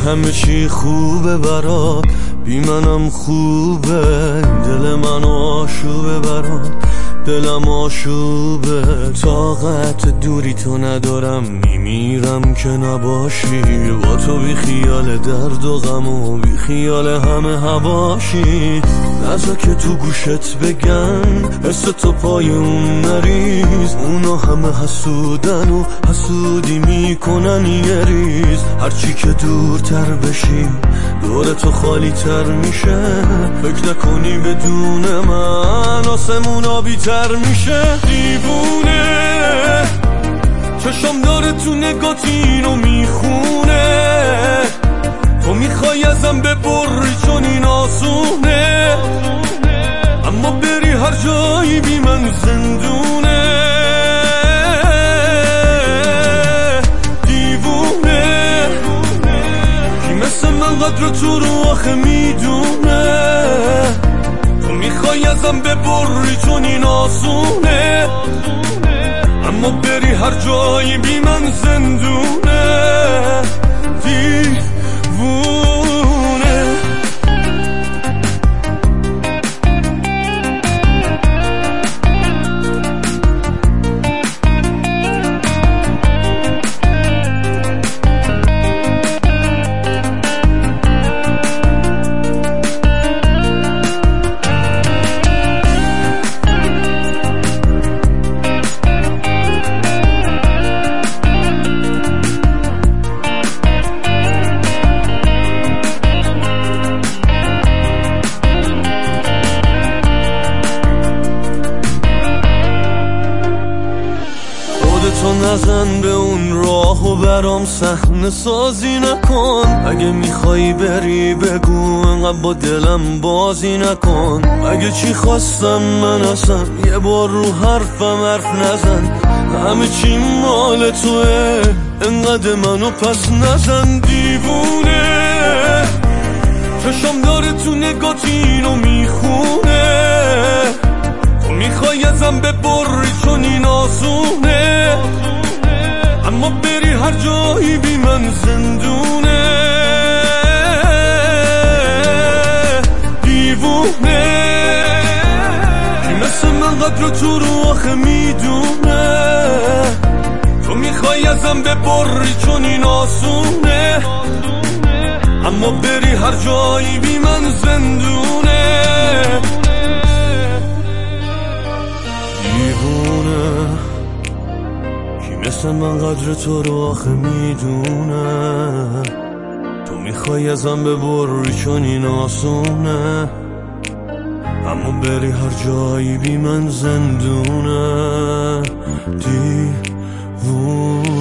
همه چی خوبه برات، بی منم خوبه، دل منو آشوبه برات، دلم آشوبه. طاقت دوری تو ندارم، میمیرم که نباشی، با تو بی خیال درد و غم و بی خیال همه هواشی. نذار که تو گوشت بگن حس تو پای اون نریز، اونا همه حسودن و حسودی میکنن یه ریز. هرچی که دورتر بشی دور تو خالی تر میشه، فکر نکنی بدون من آسمون آبی تر میشه. دیوونه چشم داره تو نگات اینو میخونه، تو میخوای ازم ببری چون این آسونه، اما بری هر جایی بی من زندونه. دیوونه کی مثل من قدر تو رو آخه میدونه، تو میخوای ازم ببری چون این آسونه، اما بری هر جایی بی من زندونه. دیوونه تو نزن به اون راه و برام صحنه سازی نکن. اگه میخوایی بری بگو، انقدر با دلم بازی نکن. اگه چی خواستم من اصلا یه بار رو حرفم حرف نزن، همه چی مال توه، انقدر منو پس نزن. دیوونه چشم داره تو نگات اینو میخونه، تو میخوای ازم ببری چون این آسونه، اما بری هر جایی بی من زندونه. دیوونه کی مثل من قدر تو رو آخه میدونه، تو میخوای ازم ببری چون این آسونه، اما بری هر جایی بی من زندونه. دیوونه کی مثل من قدر تو رو آخه میدونه، تو میخوای ازم ببری چون این آسونه، اما بری هر جایی بی من زندونه. دیوونه